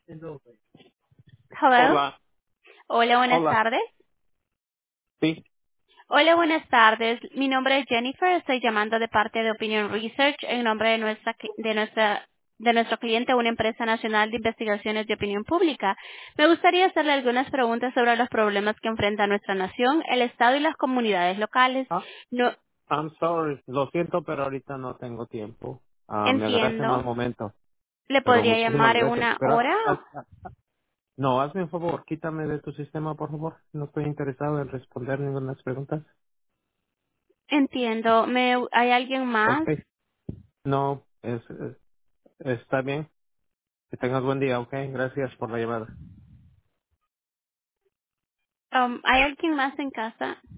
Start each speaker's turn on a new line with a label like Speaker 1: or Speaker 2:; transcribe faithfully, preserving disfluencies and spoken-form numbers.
Speaker 1: Hello.
Speaker 2: Hola,
Speaker 1: Hola, buenas
Speaker 2: hola.
Speaker 1: tardes.
Speaker 2: Sí.
Speaker 1: Hola, buenas tardes. Mi nombre es Jennifer. Estoy llamando de parte de Opinion Research en nombre de nuestra cli- de nuestra de nuestro cliente, una empresa nacional de investigaciones de opinión pública. Me gustaría hacerle algunas preguntas sobre los problemas que enfrenta nuestra nación, el Estado y las comunidades locales.
Speaker 2: Ah,
Speaker 1: No
Speaker 2: I'm sorry. Lo siento, pero ahorita no tengo tiempo. Ah, me agarraste en mal
Speaker 1: entiendo.
Speaker 2: momento.
Speaker 1: ¿Le
Speaker 2: Pero
Speaker 1: podría
Speaker 2: muchísimas
Speaker 1: llamar en
Speaker 2: gracias.
Speaker 1: una
Speaker 2: Pero, haz-
Speaker 1: hora?
Speaker 2: haz- haz- no, hazme un favor. Quítame de tu sistema, por favor. No estoy interesado en responder ninguna preguntas.
Speaker 1: Entiendo. ¿Me, ¿Hay alguien más?
Speaker 2: Ok. No, es, es- está bien. Que tengas buen día, ok. Gracias por la llamada.
Speaker 1: Um, ¿Hay alguien más en casa?